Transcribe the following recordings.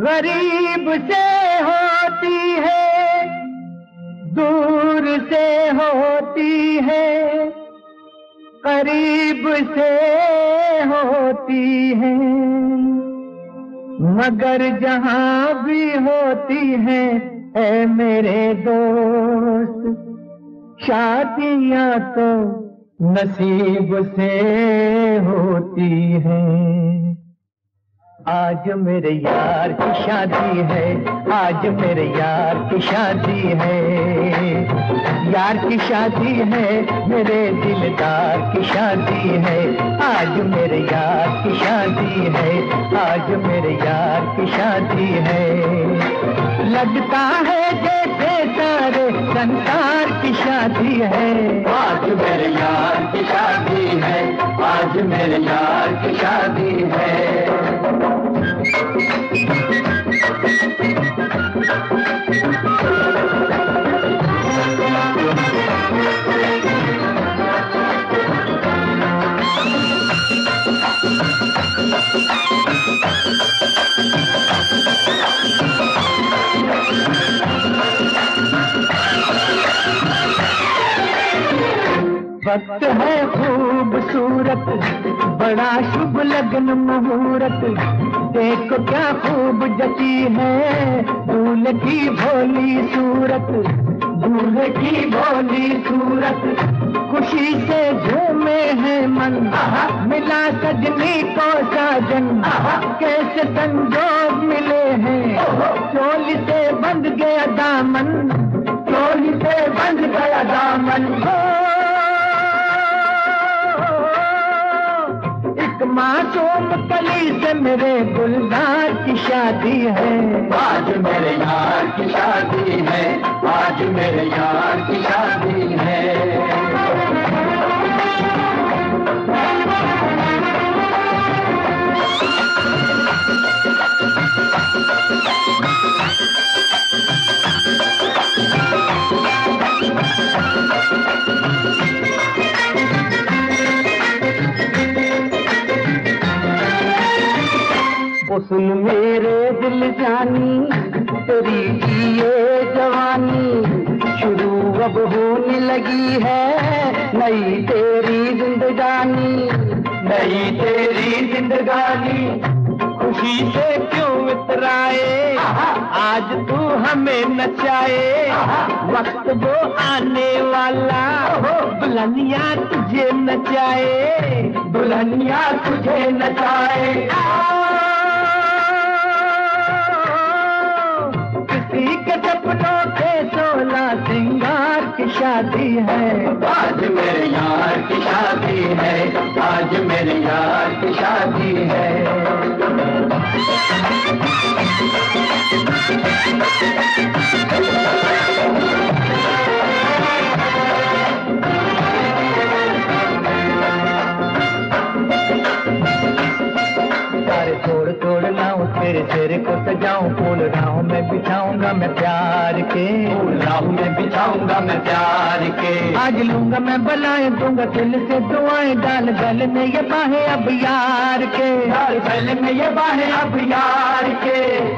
गरीब से होती है, दूर से होती है, करीब से होती है, मगर जहां भी होती है ऐ मेरे दोस्त, शादियां तो नसीब से होती हैं। आज मेरे यार की शादी है, आज मेरे यार की शादी है, यार की शादी है, मेरे दिलदार की शादी है, आज मेरे यार की शादी है, आज मेरे यार की शादी है। लगता है जैसे सारे संसार की शादी है, आज मेरे यार की शादी है, आज मेरे यार की शादी है। वक्त है खूबसूरत, बड़ा शुभ लगन मुहूर्त, देखो क्या खूब जची है दूल्हे की भोली सूरत, दूल्हे की भोली सूरत, खुशी से झूमे है मन, मिला सजनी को साजन, कैसे संजोग मिले हैं, चोली से बंध गया दामन, चोली से बंध गया दामन। मासूम कली से मेरे गुलजार की शादी है, आज मेरे यार की शादी है, आज मेरे यार की शादी है। सुन मेरे दिल जानी, तेरी ये जवानी शुरू अब होने लगी है, नई तेरी जिंदगानी, नई तेरी जिंदगानी, खुशी से क्यों इतराए, आज तू हमें नचाए, वक्त वो आने वाला, दुल्हनिया तुझे नचाए, दुल्हनिया तुझे नचाए। किसी के सपनों के 16 सिंगार की शादी है, आज मेरे यार की शादी है, आज मेरे यार की शादी है। तोड़ तोड़ लाऊं तेरे चेहरे को सजाऊं, फूल राहों में बिछाऊंगा मैं प्यार के, फूल राहों में बिछाऊंगा मैं प्यार के। आज लूंगा मैं बलाएं, दूंगा दिल से दुआएं, डाल गले में ये बाहें अब यार के, डाल गले में ये बाहें अब यार के।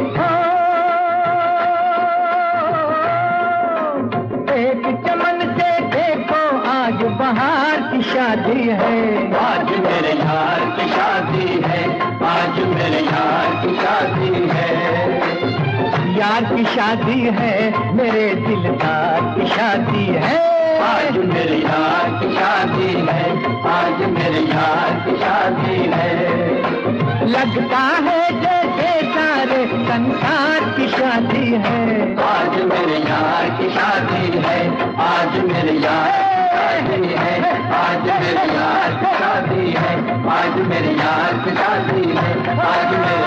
एक चमन से देखो आज बहार की शादी है, आज मेरे यार की शादी है, आज मेरे यार की शादी है। यार की शादी है, मेरे दिलदार की शादी है, आज मेरे यार की शादी है, आज मेरे यार की शादी है। लगता है जैसे सारे संसार की शादी है, आज मेरे यार की शादी है, आज मेरे यार की शादी है, आज मेरे यार की शादी है, आज मेरे यार की शादी है, आज मेरे